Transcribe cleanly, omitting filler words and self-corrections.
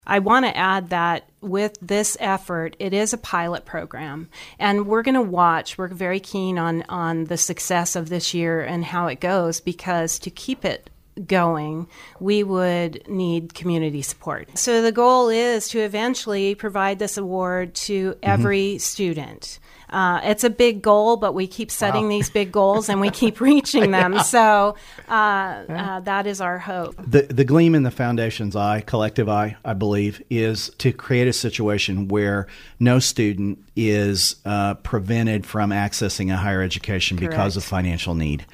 I want to add that with this effort, it is a pilot program, and we're going to watch. We're very keen on the success of this year and how it goes, because to keep it going, we would need community support. So the goal is to eventually provide this award to every student. It's a big goal, but we keep setting these big goals and we keep reaching them. So that is our hope. The gleam in the Foundation's eye, collective eye, I believe, is to create a situation where no student is prevented from accessing a higher education because of financial need.